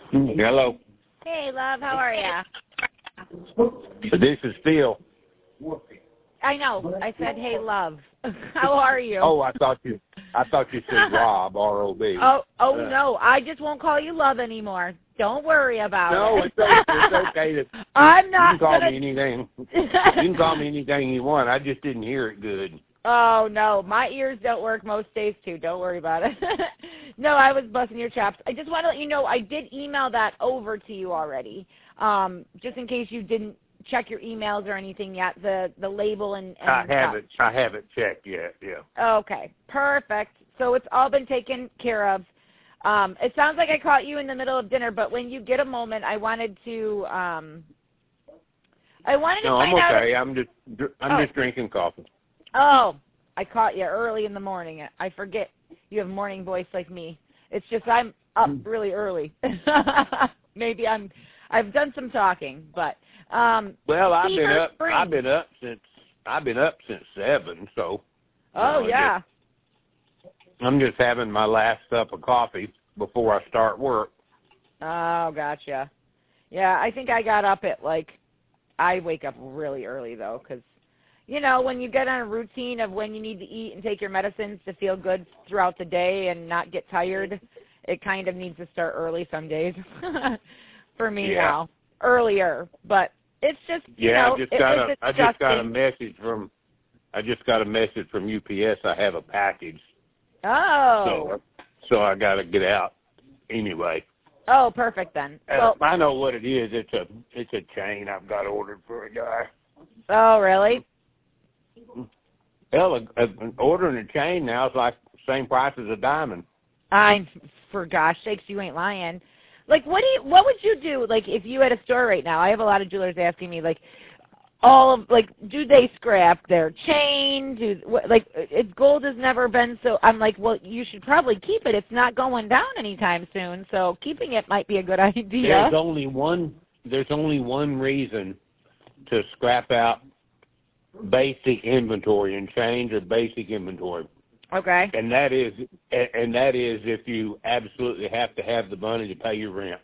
Hello. Hey, love. How are ya? This is Phil. I know. I said, hey, love. How are you? Oh, I thought you said Rob, R-O-B. No. I just won't call you love anymore. Don't worry about it. No, it's okay. I'm not. You can call me anything. You can call me anything you want. I just didn't hear it good. Oh, no. My ears don't work most days, too. Don't worry about it. No, I was busting your chops. I just want to let you know I did email that over to you already, just in case you didn't check your emails or anything yet, the label and I haven't checked yet, yeah. Okay, perfect. So it's all been taken care of. It sounds like I caught you in the middle of dinner, but when you get a moment, I wanted to find I'm okay. out. I'm just drinking coffee. Oh, I caught you early in the morning. I forget you have morning voice like me. It's just I'm up really early. Maybe I've done some talking, but well, I've been up since 7, so yeah. I'm just having my last cup of coffee before I start work. Oh, gotcha. Yeah, I think I got up at I wake up really early though, because when you get on a routine of when you need to eat and take your medicines to feel good throughout the day and not get tired, it kind of needs to start early some days. For me now, earlier, but it's just I just got a message from UPS. I have a package. Oh. So I got to get out anyway. Oh, perfect then. Well, I know what it is. It's a chain I've got ordered for a guy. Oh, really? Hell, ordering a chain now is like the same price as a diamond. For gosh sakes, you ain't lying. What would you do, if you had a store right now? I have a lot of jewelers asking me, do they scrap their chain? Gold has never been so. I'm like, well, you should probably keep it. It's not going down anytime soon, so keeping it might be a good idea. There's only one reason to scrap out basic inventory, and chains are basic inventory. Okay. And that is if you absolutely have to have the money to pay your rent.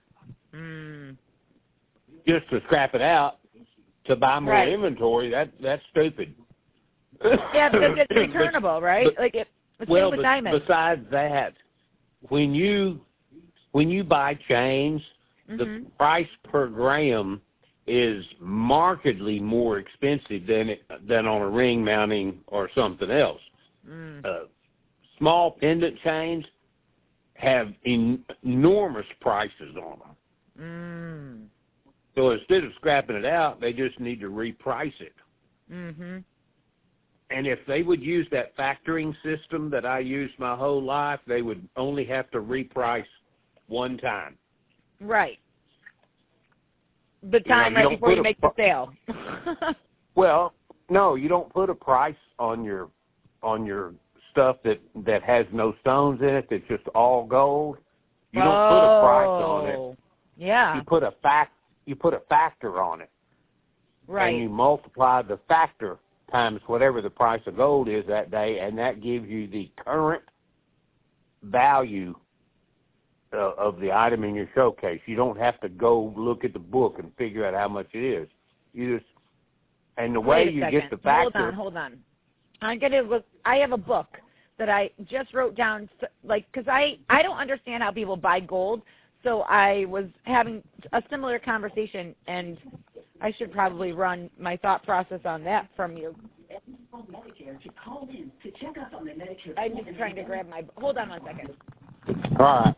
Just to scrap it out to buy more inventory, that's stupid. Yeah, because it's returnable, right? It's with diamonds. Besides that, when you buy chains, the price per gram is markedly more expensive than on a ring mounting or something else. Small pendant chains have enormous prices on them. So instead of scrapping it out, they just need to reprice it. And if they would use that factoring system that I used my whole life, they would only have to reprice one time. Right. The time right before you make the sale. Well, no, you don't put a price on your stuff that has no stones in it, that's just all gold. You don't put a price on it. Yeah. You put a factor on it. Right. And you multiply the factor times whatever the price of gold is that day, and that gives you the current value of the item in your showcase. You don't have to go look at the book and figure out how much it is. You just, and the way you get the factor. Hold on. I'm gonna look. I have a book that I just wrote down, because I don't understand how people buy gold. So I was having a similar conversation, and I should probably run my thought process on that from you. I'm just trying to grab my. Hold on 1 second. All right.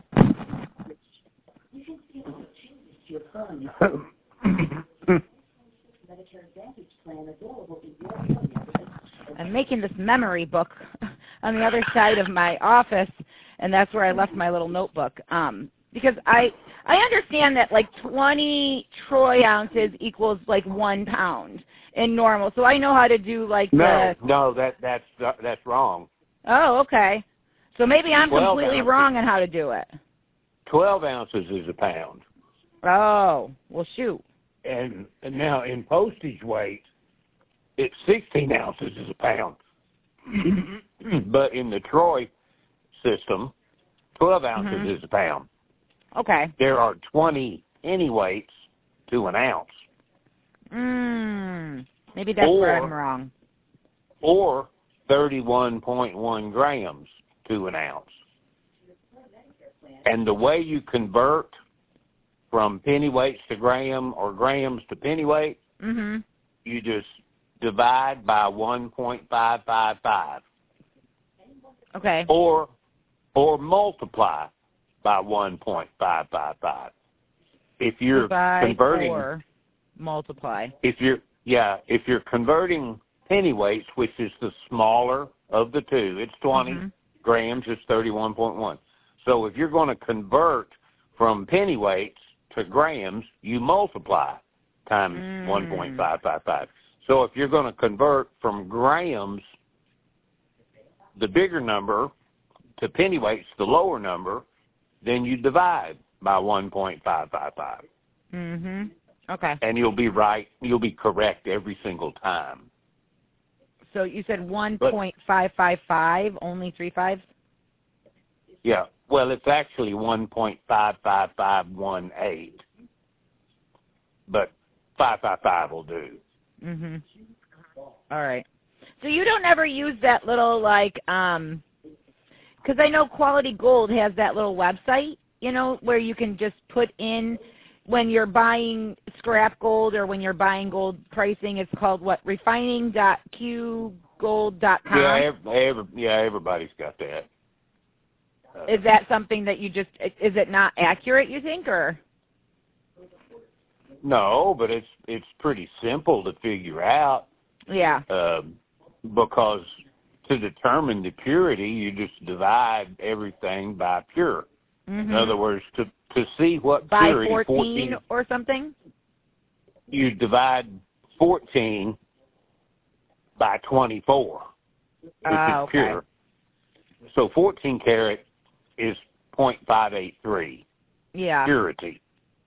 I'm making this memory book on the other side of my office, and that's where I left my little notebook. Because I understand that 20 troy ounces equals 1 pound in normal. So I know how to do No, that's wrong. Oh, okay. So maybe I'm completely ounces. Wrong on how to do it. 12 ounces is a pound. Oh, well, shoot. And now in postage weight, it's 16 ounces is a pound. But in the troy system, 12 ounces is a pound. Okay. There are 20 pennyweights to an ounce. Maybe that's where I'm wrong. Or 31.1 grams to an ounce. And the way you convert from pennyweights to gram or grams to pennyweight, you just divide by 1.555. Okay. Or multiply by 1.555. If you're converting, or multiply. If you're converting pennyweights, which is the smaller of the two, it's 20 grams, is 31.1. So if you're going to convert from pennyweights to grams, you multiply times 1.555. So if you're going to convert from grams, the bigger number, to pennyweights, the lower number, then you divide by 1.555. Okay. And you'll be right. You'll be correct every single time. So you said 1.555, only 3 5s? Yeah. Well, it's actually 1.55518. But 555 will do. All right. So you don't ever use that little, like, because I know Quality Gold has that little website, you know, where you can just put in when you're buying scrap gold or when you're buying gold pricing. It's called what? Refining.qgold.com. Yeah, everybody's got that. Is that something that you just? Is it not accurate, you think, or? No, but it's pretty simple to figure out. Yeah. Because to determine the purity, you just divide everything by pure. In other words, to see what by purity, 14 or something, you divide 14 by 24, which is pure. So 14 karat is 0.583. Yeah. Purity.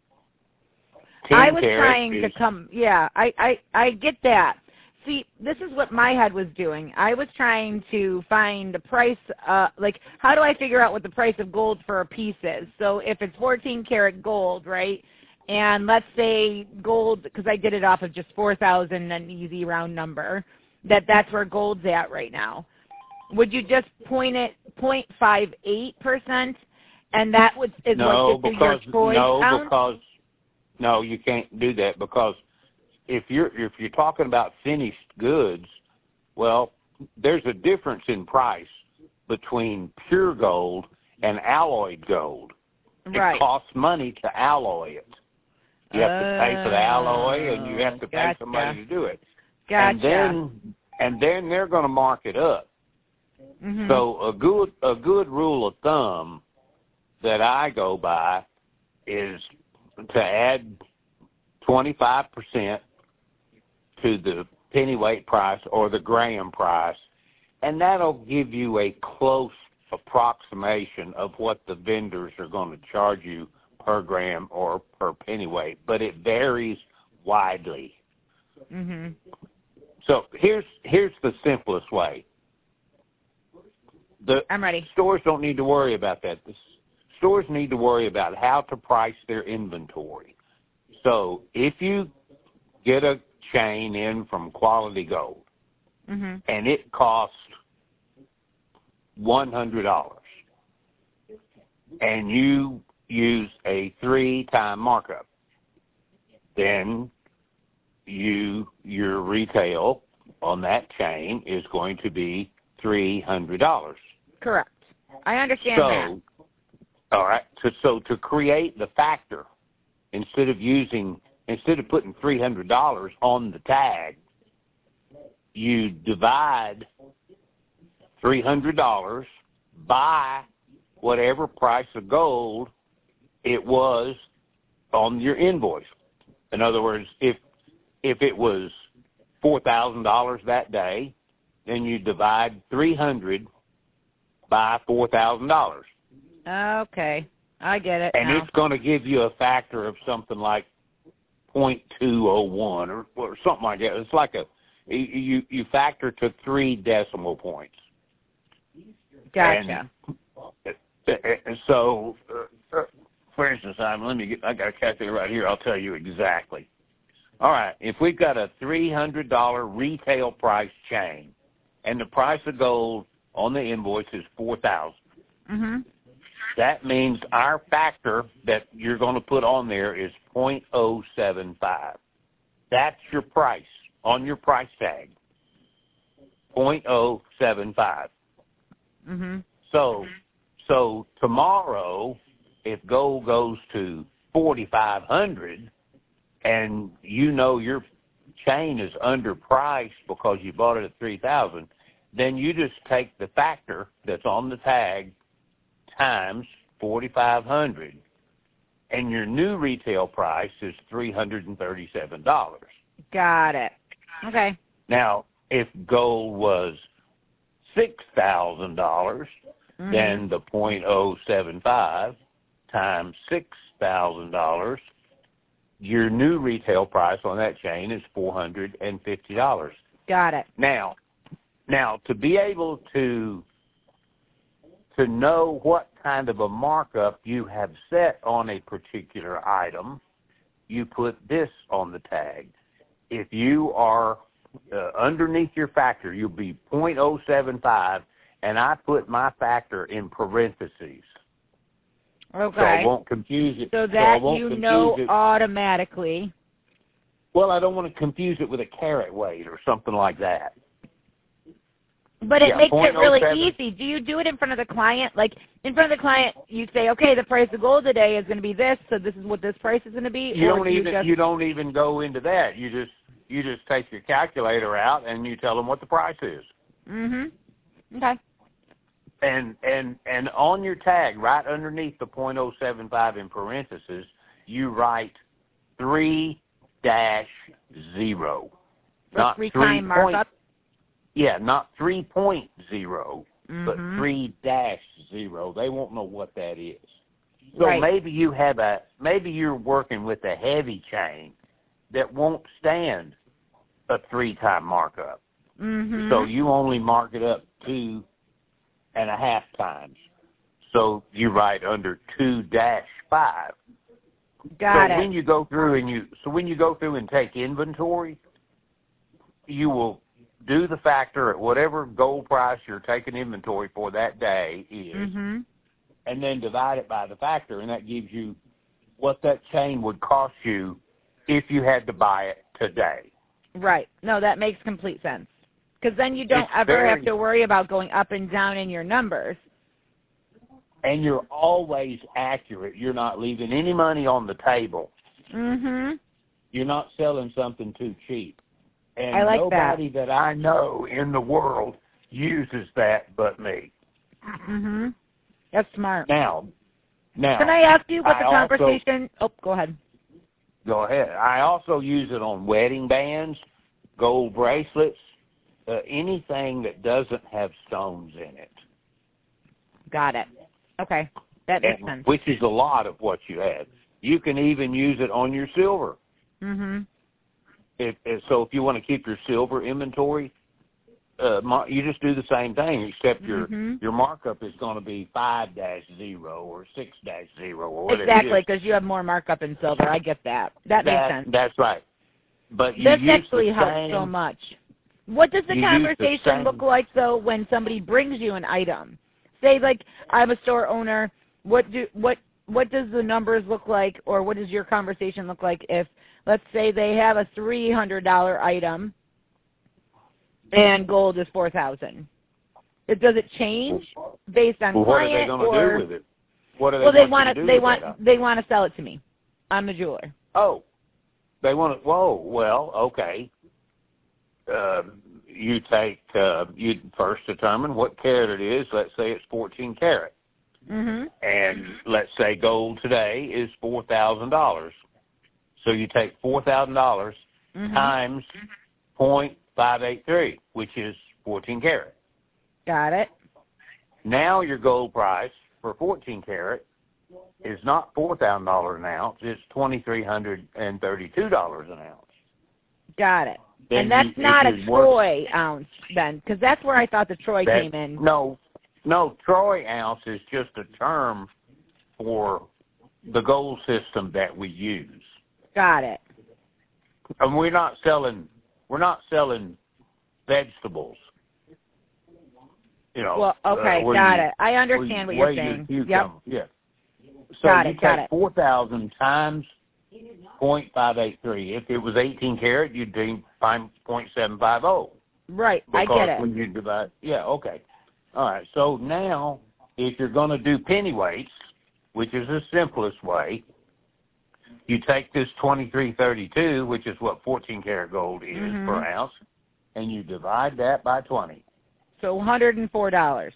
I was trying to come. Yeah, I get that. See, this is what my head was doing. I was trying to find the price, like, how do I figure out what the price of gold for a piece is? So if it's 14 karat gold, right, and let's say gold, because I did it off of just 4,000, an easy round number, that's where gold's at right now. Would you just point it 0.58%, and that is what gets you your Troy ounce? No, you can't do that because if you're talking about finished goods, well, there's a difference in price between pure gold and alloyed gold. Right. It costs money to alloy it. You have to pay for the alloy, and you have to pay somebody to do it. Gotcha. And then they're going to mark it up. So a good rule of thumb that I go by is to add 25% to the pennyweight price or the gram price, and that'll give you a close approximation of what the vendors are going to charge you per gram or per pennyweight, but it varies widely. So here's the simplest way. I'm ready. Stores don't need to worry about that. The stores need to worry about how to price their inventory. So if you get a chain in from Quality Gold, and it costs $100, and you use a 3-time markup, then your retail on that chain is going to be $300. Correct. I understand that. All right. So to create the factor, instead of putting $300 on the tag, you divide $300 by whatever price of gold it was on your invoice. In other words, if it was $4,000 that day, then you divide 300 by $4,000. Okay, I get it. And it's going to give you a factor of something like 0.201 or something like that. It's like you factor to 3 decimal points. Gotcha. And so for instance, I got a calculator right here. I'll tell you exactly. All right, if we've got a $300 retail price chain, and the price of gold on the invoice is $4,000, that means our factor that you're going to put on there is 0.075. That's your price on your price tag, 0.075. So tomorrow, if gold goes to 4,500, and you know your chain is underpriced because you bought it at 3,000, then you just take the factor that's on the tag times 4,500, and your new retail price is $337. Got it. Okay. Now, if gold was $6,000, then the 0.075 times $6,000, your new retail price on that chain is $450. Got it. Now, to be able to know what kind of a markup you have set on a particular item, you put this on the tag. If you are underneath your factor, you'll be 0.075, and I put my factor in parentheses. Okay. So I won't confuse it. So that automatically. Well, I don't want to confuse it with a carat weight or something like that. But it makes it really easy. Do you do it in front of the client? Like, in front of the client, you say, okay, the price of gold today is going to be this, so this is what this price is going to be? You don't even go into that. You just take your calculator out and you tell them what the price is. Okay. And on your tag, right underneath the 0.075 in parentheses, you write 3-0. Not 3-time markup? Yeah, not 3.0, but 3-0. They won't know what that is. So maybe you're working with a heavy chain that won't stand a 3-time markup. So you only mark it up 2.5 times. So you write under 2-5. Got it. When you go through and take inventory, you will do the factor at whatever gold price you're taking inventory for that day is, and then divide it by the factor, and that gives you what that chain would cost you if you had to buy it today. Right. No, that makes complete sense. Because then you don't ever have to worry about going up and down in your numbers. And you're always accurate. You're not leaving any money on the table. You're not selling something too cheap. And I like nobody that I know in the world uses that but me. That's smart. Now, can I ask you what the conversation... go ahead. Go ahead. I also use it on wedding bands, gold bracelets, anything that doesn't have stones in it. Got it. Okay. That makes sense. Which is a lot of what you have. You can even use it on your silver. So if you want to keep your silver inventory, you just do the same thing, except your markup is going to be 5-0 or 6-0 or whatever. Exactly, because you have more markup in silver. I get that. That makes sense. That's right. But this actually helps so much. What does the conversation look like, though, when somebody brings you an item? Say, like, I'm a store owner. What does the numbers look like, or what does your conversation look like if, let's say, they have a $300 item and gold is $4,000? Does it change based on client? What are they going to do with it? What are they want to sell it to me. I'm the jeweler. Oh, they want it. Whoa, well, okay. You first determine what carat it is. Let's say it's 14 carat. And let's say gold today is $4,000. So you take $4,000 times 0.583, which is 14 carat. Got it. Now your gold price for 14 carat is not $4,000 an ounce. It's $2,332 an ounce. Got it. Then and that's not a troy ounce then, because that's where I thought the troy came in. No, troy ounce is just a term for the gold system that we use. Got it. And we're not selling vegetables. You know. Well, okay, got it. I understand what you're saying. Yep. Yeah. So got you it. take 4,000 times 0.583. If it was 18 karat, you'd do 0.750. Right. I get it. When you divide, yeah. Okay. All right. So now, if you're going to do penny weights, which is the simplest way, you take this 2332, which is what 14 karat gold is per ounce, and you divide that by 20. So $104. $116.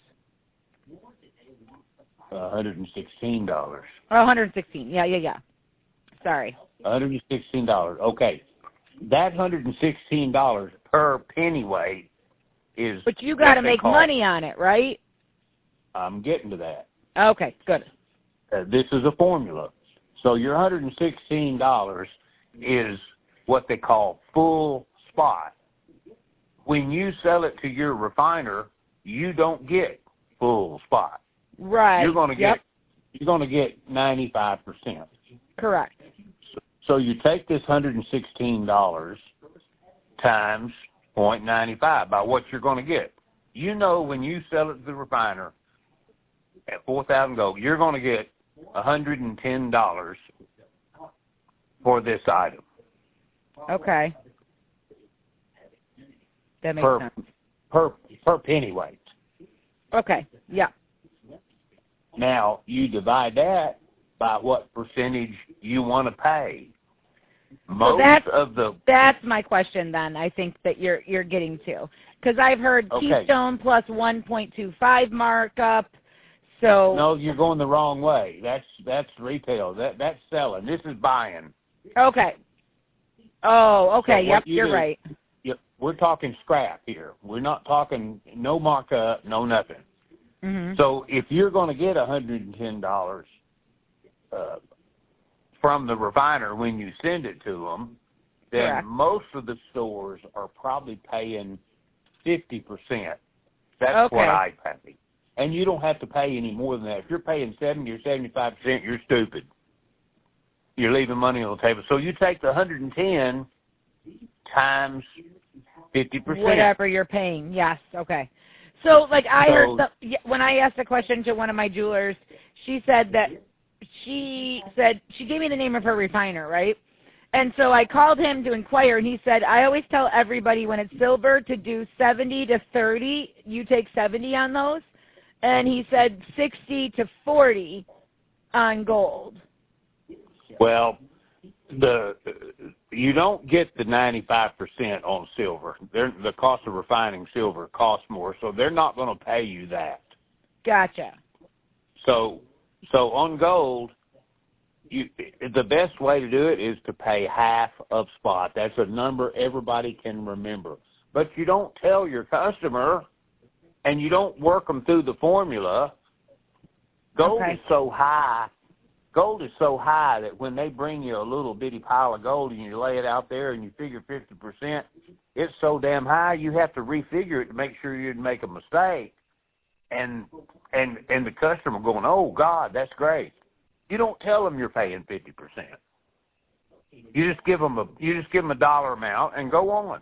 Oh, 116. Yeah. Sorry. $116. Okay. That $116 per penny weight is. But you got to make money on it, right? I'm getting to that. Okay, good. This is a formula. So your $116 is what they call full spot. When you sell it to your refiner, you don't get full spot. Right. You're going to get 95%. Correct. So you take this $116 times 0.95 by what you're going to get. You know when you sell it to the refiner at 4,000 gold, you're going to get $110 for this item. Okay. That makes sense. Per penny weight. Okay. Yeah. Now you divide that by what percentage you want to pay. That's my question then. I think that you're getting to, because I've heard Keystone plus 1.25 markup. So no, you're going the wrong way. That's retail. That's selling. This is buying. Okay. Oh, okay. So yep, you're right. We're talking scrap here. We're not talking no markup, no nothing. Mm-hmm. So if you're going to get $110 from the refiner when you send it to them, then Correct. Most of the stores are probably paying 50%. That's what I pay. And you don't have to pay any more than that. If you're paying 70 or 75%, you're stupid. You're leaving money on the table. So you take the 110 times 50%. Whatever you're paying, yes, okay. So, like, I heard when I asked a question to one of my jewelers, she said she gave me the name of her refiner, right? And so I called him to inquire, and he said, I always tell everybody when it's silver to do 70 to 30. You take 70 on those. And he said 60 to 40 on gold. Well, you don't get the 95% on silver. The cost of refining silver costs more, so they're not going to pay you that. Gotcha. So on gold, the best way to do it is to pay half of spot. That's a number everybody can remember. But you don't tell your customer, and you don't work them through the formula. Gold is so high. Gold is so high that when they bring you a little bitty pile of gold and you lay it out there and you figure 50%, it's so damn high you have to refigure it to make sure you didn't make a mistake. And the customer going, oh God, that's great. You don't tell them you're paying 50%. You just give them a dollar amount and go on.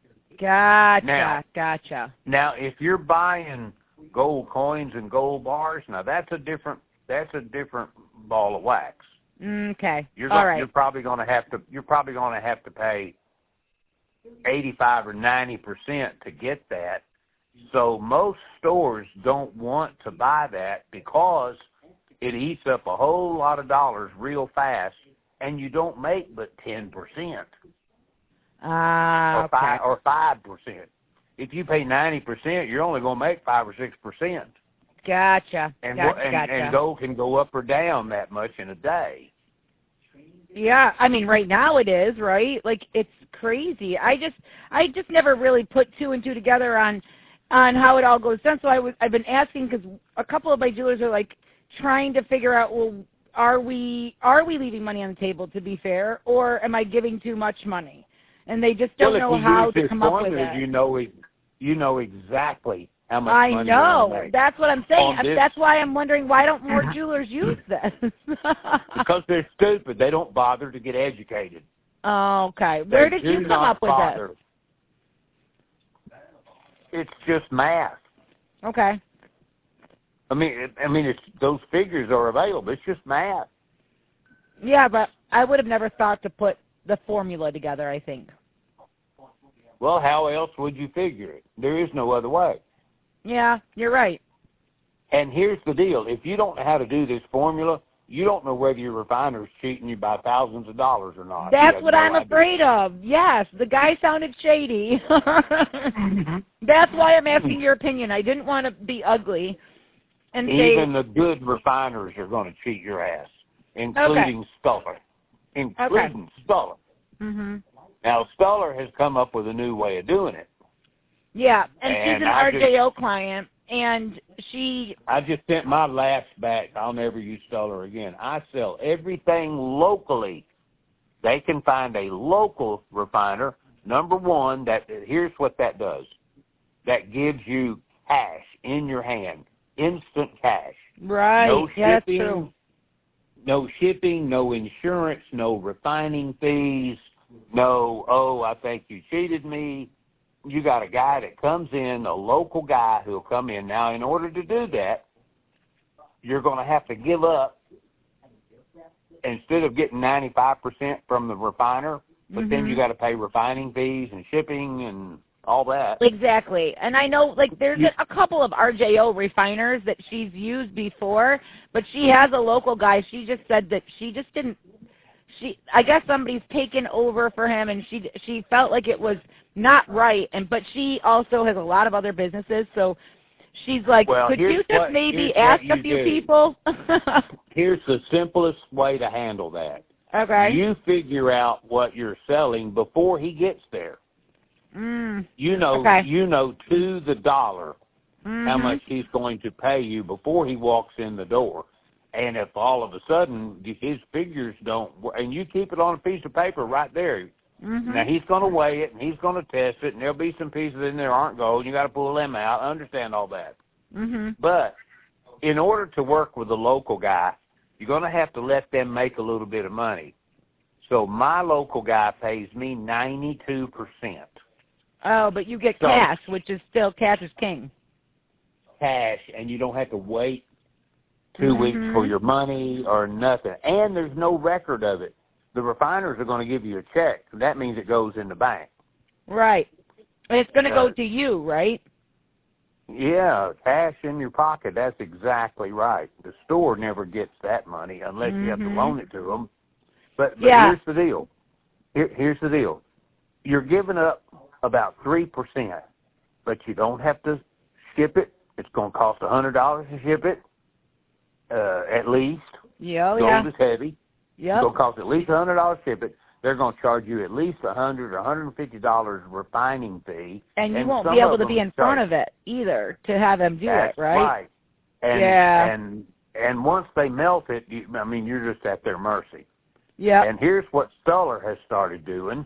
Gotcha. Now, if you're buying gold coins and gold bars, now that's a different ball of wax. Okay. You're probably going to have to pay 85 or 90% to get that. So most stores don't want to buy that because it eats up a whole lot of dollars real fast, and you don't make but 10%. Or 5%. If you pay 90%, you're only going to make 5 or 6%. Gotcha. And gold can go up or down that much in a day. Yeah, I mean, right now it is, right? Like, it's crazy. I just never really put two and two together on how it all goes down. So I've been asking, because a couple of my jewelers are like trying to figure out, well, are we leaving money on the table, to be fair, or am I giving too much money? And they just don't know how to come up with it. You know exactly how much money they're going to make. That's what I'm saying. That's why I'm wondering, why don't more jewelers use this? Because they're stupid. They don't bother to get educated. Oh, okay. Where did you come up with this? It's just math. Okay. I mean, it's those figures are available. It's just math. Yeah, but I would have never thought to put the formula together, I think. Well, how else would you figure it? There is no other way. Yeah, you're right. And here's the deal. If you don't know how to do this formula, you don't know whether your refiner's cheating you by thousands of dollars or not. That's what I'm afraid of. Yes, the guy sounded shady. That's why I'm asking your opinion. I didn't want to be ugly. And even the good refiners are going to cheat your ass, including Stuller. Stuller. Mm-hmm. Now, Stuller has come up with a new way of doing it. Yeah, and she's an RJO client, and I just sent my last batch. I'll never use Stuller again. I sell everything locally. They can find a local refiner. Number one, here's what that does. That gives you cash in your hand, instant cash. Right. No shipping, yeah, that's true. No shipping, no insurance, no refining fees, no, I think you cheated me. You got a guy that comes in, a local guy who'll come in. Now, in order to do that, you're going to have to give up, instead of getting 95% from the refiner, but then you got to pay refining fees and shipping and all that. Exactly. And I know, there's a couple of RJO refiners that she's used before, but she has a local guy. She just said that she just didn't, I guess somebody's taken over for him, and she felt like it was not right. But she also has a lot of other businesses, so she's like, could you just maybe ask a few people? Here's the simplest way to handle that. Okay. You figure out what you're selling before he gets there. You know to the dollar how much he's going to pay you before he walks in the door. And if all of a sudden his figures don't, and you keep it on a piece of paper right there. Now he's going to weigh it and he's going to test it, and there'll be some pieces in there aren't gold. You got to pull them out. I understand all that. But in order to work with a local guy, you're going to have to let them make a little bit of money. So my local guy pays me 92%. Oh, but you get cash, which is still cash is king. Cash, and you don't have to wait 2 weeks for your money or nothing. And there's no record of it. The refiners are going to give you a check. That means it goes in the bank. Right. And it's going to go to you, right? Yeah, cash in your pocket. That's exactly right. The store never gets that money unless you have to loan it to them. But here's the deal. Here's the deal. You're giving up about 3%, but you don't have to ship it. It's going to cost $100 to ship it, at least. Gold is heavy. It's going to cost at least $100 to ship it. They're going to charge you at least $100 or $150 refining fee. And you won't be able to be in front of it either to have them do it, right? And once they melt it, you're just at their mercy. Yeah. And here's what Stuller has started doing.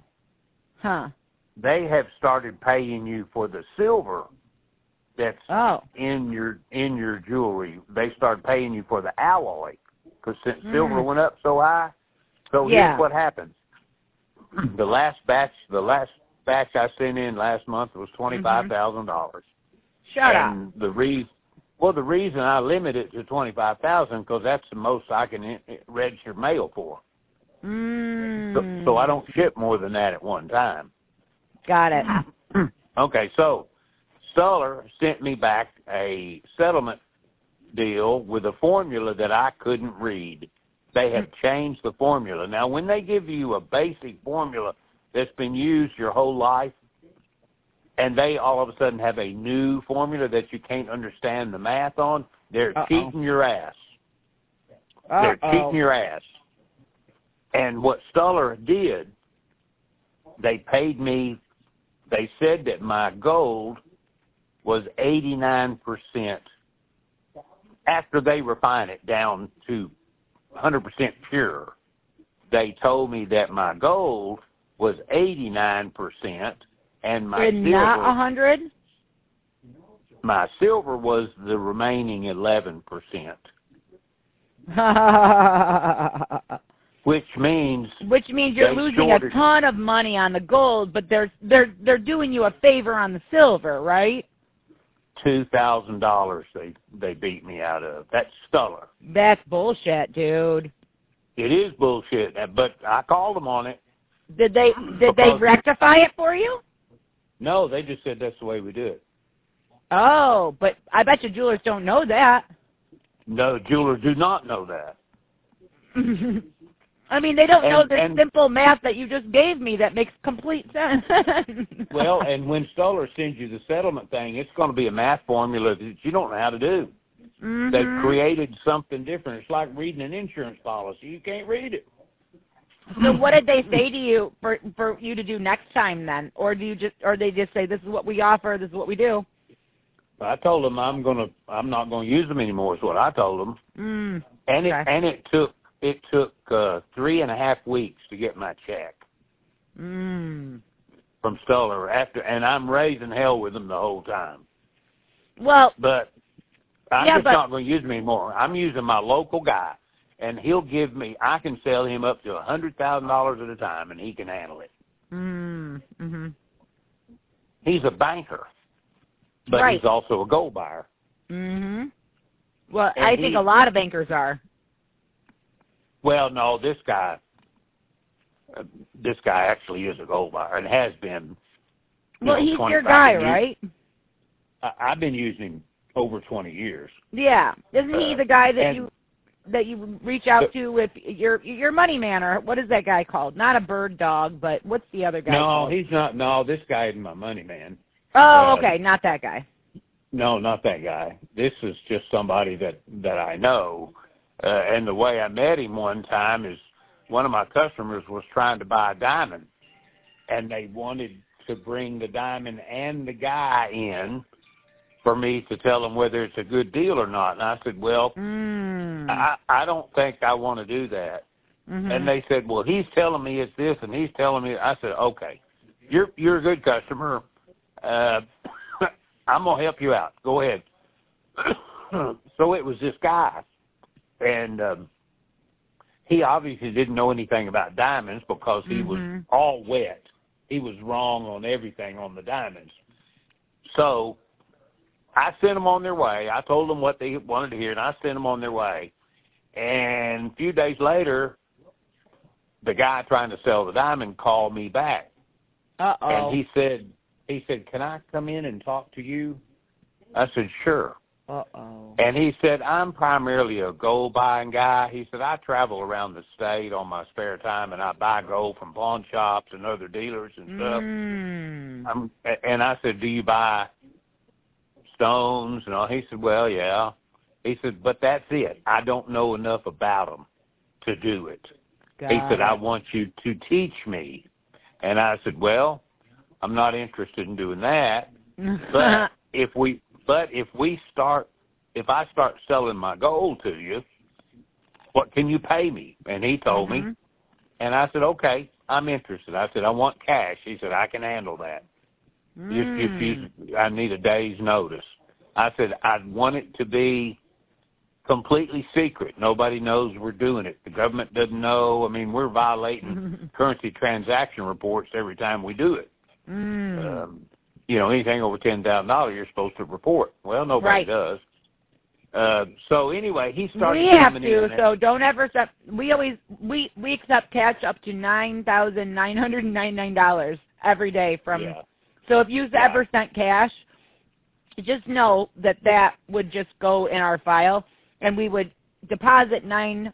They have started paying you for the silver that's in your jewelry. They started paying you for the alloy because since silver went up so high. So here's what happens. The last batch I sent in last month was $25,000. Shut up. And the reason I limit it to $25,000 because that's the most I can register mail for. So I don't ship more than that at one time. Got it. Okay, so Stuller sent me back a settlement deal with a formula that I couldn't read. They have changed the formula. Now, when they give you a basic formula that's been used your whole life, and they all of a sudden have a new formula that you can't understand the math on, they're cheating your ass. They're cheating your ass. And what Stuller did, they paid me, they said that my gold was 89% after they refine it down to 100% pure. They told me that my gold was 89% and my silver. Not 100? My silver was the remaining 11%, which means you're losing a ton of money on the gold, but they're doing you a favor on the silver, right? $2,000 they beat me out of. That's Stuller. That's bullshit, dude. It is bullshit, but I called them on it. Did they rectify it for you? No, they just said that's the way we do it. Oh, but I bet you jewelers don't know that. No, jewelers do not know that. I mean, they don't know the simple math that you just gave me that makes complete sense. Well, and when Stoller sends you the settlement thing, it's going to be a math formula that you don't know how to do. Mm-hmm. They've created something different. It's like reading an insurance policy. You can't read it. So what did they say to you for you to do next time then? Or they just say, this is what we offer, this is what we do? I told them I'm not going to use them anymore is what I told them. It took 3.5 weeks to get my check from Stoller and I'm raising hell with them the whole time. Well, but I'm just not going to use them anymore. I'm using my local guy, and he'll give me. I can sell him up to $100,000 at a time, and he can handle it. Mm-hmm. He's a banker, but he's also a gold buyer. Mm-hmm. Well, and I think a lot of bankers are. Well, no, this guy actually is a gold buyer and has been. Well, he's your guy, right? I've been using him over 20 years. Yeah, isn't he the guy that you reach out to with your money man, or what is that guy called? Not a bird dog, but what's the other guy called? No, he's not. No, this guy isn't my money man. Oh, okay, not that guy. No, not that guy. This is just somebody that I know. And the way I met him one time is one of my customers was trying to buy a diamond, and they wanted to bring the diamond and the guy in for me to tell them whether it's a good deal or not. And I said, well, I don't think I want to do that. Mm-hmm. And they said, well, he's telling me it's this, and he's telling me. I said, okay, you're a good customer. I'm going to help you out. Go ahead. So it was this guy. And he obviously didn't know anything about diamonds because he was all wet. He was wrong on everything on the diamonds. So I sent them on their way. I told them what they wanted to hear, and I sent them on their way. And a few days later, the guy trying to sell the diamond called me back. Uh-oh. And he said, can I come in and talk to you? I said, sure. Uh-oh. And he said, I'm primarily a gold buying guy. He said, I travel around the state on my spare time, and I buy gold from pawn shops and other dealers and stuff. And I said, do you buy stones? And all? He said, well, yeah. He said, but that's it. I don't know enough about them to do it. He said, I want you to teach me. And I said, well, I'm not interested in doing that. But if I start selling my gold to you, what can you pay me? And he told me. And I said, okay, I'm interested. I said, I want cash. He said, I can handle that. I need a day's notice. I said, I'd want it to be completely secret. Nobody knows we're doing it. The government doesn't know. I mean, we're violating currency transaction reports every time we do it. Anything over $10,000 you're supposed to report. Well, nobody does. So anyway, he started. We have to. So don't ever accept. We accept cash up to $9,999 every day from. Yeah. So if you've ever sent cash, just know that would just go in our file, and we would deposit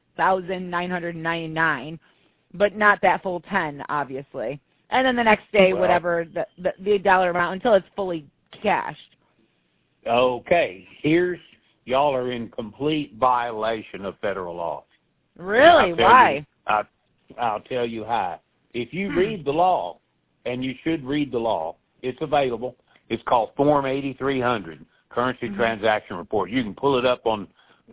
$9,999, but not that full 10, obviously. And then the next day, whatever the dollar amount, until it's fully cashed. Okay, y'all are in complete violation of federal law. Really? Why? I'll tell you how. If you read the law, and you should read the law, it's available. It's called Form 8300, Currency Transaction Report. You can pull it up on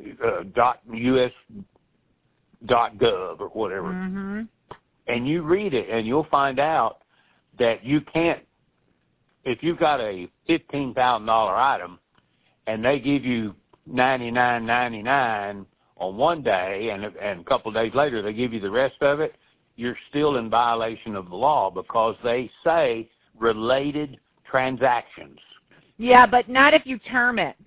US.gov or whatever. And you read it, and you'll find out that you can't, if you've got a $15,000 item, and they give you $99.99 on one day, and a couple of days later they give you the rest of it, you're still in violation of the law because they say related transactions. Yeah, but not if you term it.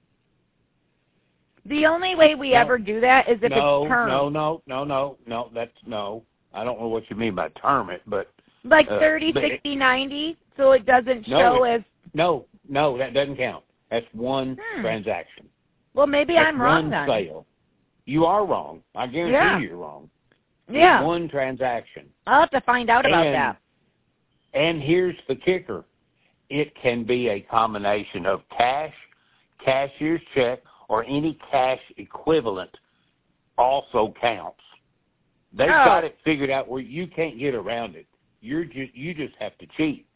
The only way we ever do that is if it's term. No. I don't know what you mean by term it, but like 30, 60, 90, so it doesn't show as. No, that doesn't count. That's one transaction. Well, maybe That's I'm wrong then. One sale. You are wrong. I guarantee you're wrong. Yeah. It's one transaction. I'll have to find out about that. And here's the kicker. It can be a combination of cash, cashier's check, or any cash equivalent also counts. They've got it figured out where you can't get around it. You just have to cheat.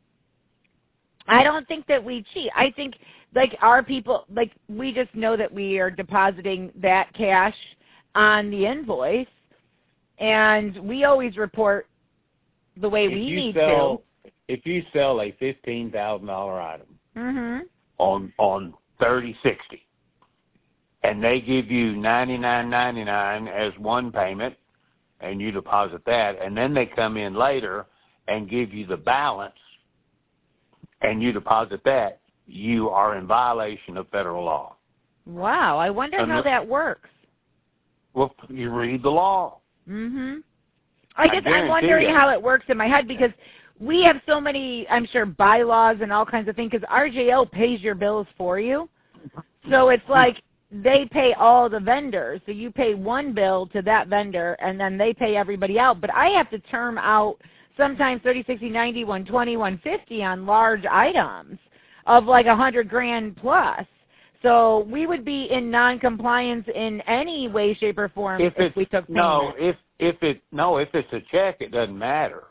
I don't think that we cheat. I think, like, our people, like, we just know that we are depositing that cash on the invoice, and we always report the way we need to. If you sell a $15,000 item on 30/60, and they give you $99.99 as one payment, and you deposit that, and then they come in later and give you the balance, and you deposit that, you are in violation of federal law. Wow, I wonder how that works. Well, you read the law. I'm wondering how it works in my head because we have so many, I'm sure, bylaws and all kinds of things because RJO pays your bills for you. So it's like they pay all the vendors. So you pay one bill to that vendor, and then they pay everybody out. But I have to term out sometimes 30, 60, 90, 120, 150 on large items of like $100,000 plus. So we would be in non-compliance in any way, shape, or form if we took payment. If it's a check, it doesn't matter.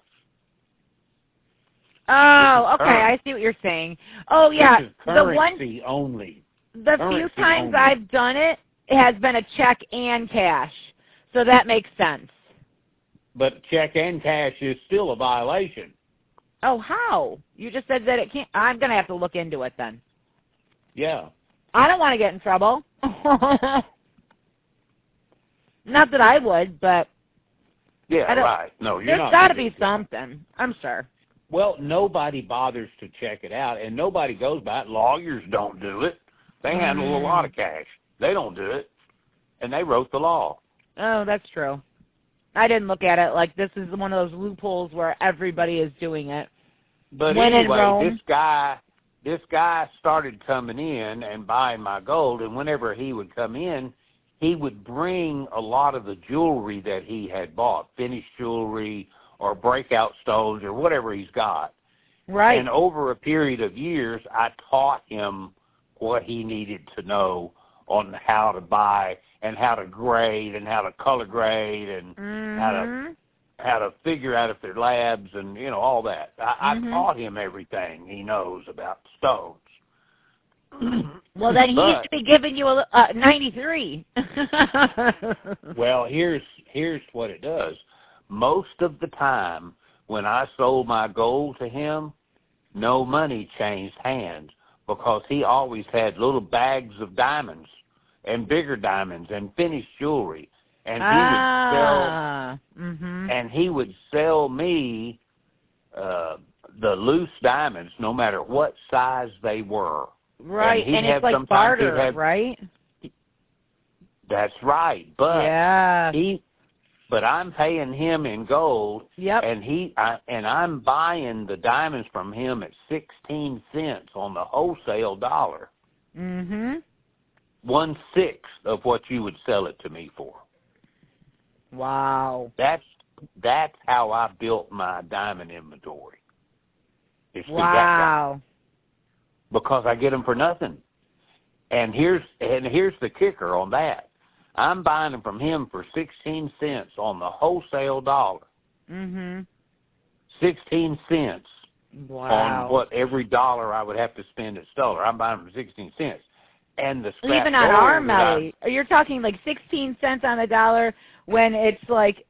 Oh, okay, I see what you're saying. Oh, yeah, this is currency only. The few times I've done it has been a check and cash, so that makes sense. But check and cash is still a violation. Oh, how? You just said that it can't. I'm going to have to look into it then. Yeah. I don't want to get in trouble. Not that I would, but... Yeah, right. No, you're not. There's got to be something, I'm sure. Well, nobody bothers to check it out, and nobody goes by it. Lawyers don't do it. They handle a lot of cash. They don't do it, and they wrote the law. Oh, that's true. I didn't look at it like this is one of those loopholes where everybody is doing it. But anyway, this guy started coming in and buying my gold, and whenever he would come in, he would bring a lot of the jewelry that he had bought, finished jewelry or breakout stones or whatever he's got. Right. And over a period of years, I taught him what he needed to know on how to buy and how to grade and how to color grade and how to figure out if they're labs and, you know, all that. I taught him everything he knows about stones. Well, then he used to be giving you a 93. Well, here's what it does. Most of the time when I sold my gold to him, no money changed hands because he always had little bags of diamonds and bigger diamonds and finished jewelry. And he would sell me the loose diamonds no matter what size they were. Right, and it's like barter, right? That's right, but but I'm paying him in gold, and I'm buying the diamonds from him at 16 cents on the wholesale dollar. 1/6 of what you would sell it to me for. Wow. That's how I built my diamond inventory. It's wow. Because I get them for nothing. And here's the kicker on that. I'm buying them from him for 16 cents on the wholesale dollar. 16 cents on what every dollar I would have to spend at Stoller. I'm buying them for 16 cents. And the even on our Melly, you're talking like 16 cents on the dollar when it's like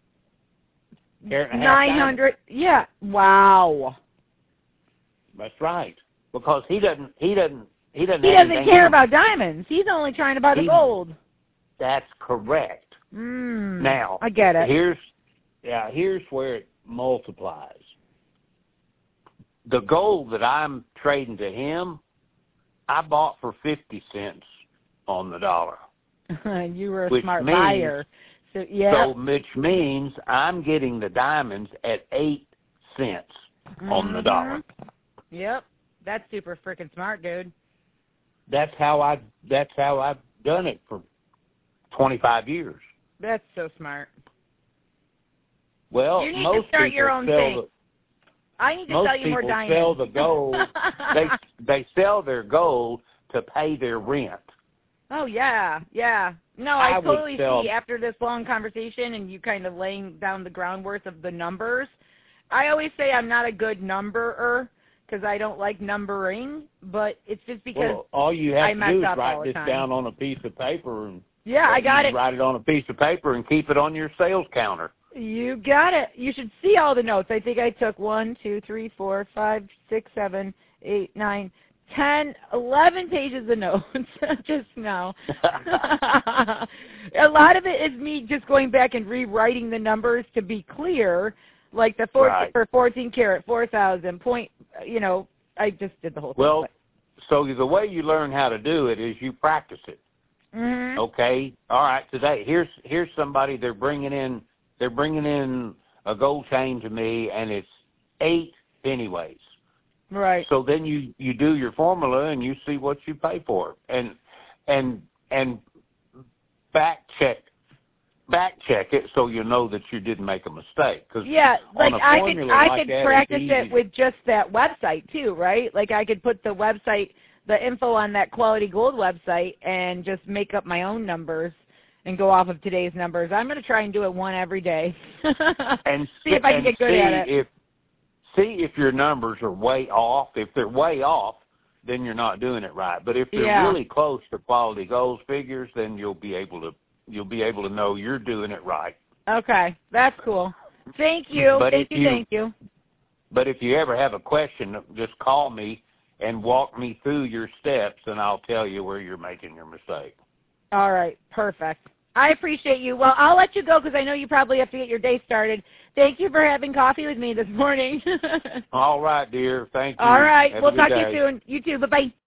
900. Yeah. Wow. That's right. Because he doesn't He doesn't care about diamonds. He's only trying to buy the gold. That's correct. Now, I get it. Here's where it multiplies. The gold that I'm trading to him, I bought for 50 cents on the dollar. You were a smart buyer. So, which means I'm getting the diamonds at 8 cents on the dollar. Yep. That's super freaking smart, dude. That's how I've done it for 25 years. That's so smart. Well, you need to start your own thing. I need to sell you more diamonds. Most people sell the gold. they sell their gold to pay their rent. Oh, yeah. No, I totally see after this long conversation and you kind of laying down the groundwork of the numbers. I always say I'm not a good numberer because I don't like numbering, but it's just because all you have to do is write this down on a piece of paper. And I got it. Write it on a piece of paper and keep it on your sales counter. You got it. You should see all the notes. I think I took 1, 2, 3, 4, 5, 6, 7, 8, 9, 10, 11 pages of notes just now. A lot of it is me just going back and rewriting the numbers to be clear, like the for 14 karat, 4,000 point, I just did the whole thing. Well, so the way you learn how to do it is you practice it. Mm-hmm. Okay. All right. Today, here's somebody they're bringing in a gold chain to me, and it's 8 pennyweights. Right. So then you do your formula and you see what you pay for it, and back check it so you know that you didn't make a mistake. Cause I could practice it with just that website too, right? Like I could put the info on that Quality Gold website and just make up my own numbers and go off of today's numbers. I'm going to try and do it one every day. And see if I can get good at it. See if your numbers are way off. If they're way off, then you're not doing it right. But if they're really close to Quality Gold's figures, then you'll be able to know you're doing it right. Okay, that's cool. Thank you. Thank you. But if you ever have a question, just call me and walk me through your steps, and I'll tell you where you're making your mistake. All right, perfect. I appreciate you. Well, I'll let you go because I know you probably have to get your day started. Thank you for having coffee with me this morning. All right, dear. Thank you. All right. Have we'll talk to you soon. You too. Bye-bye.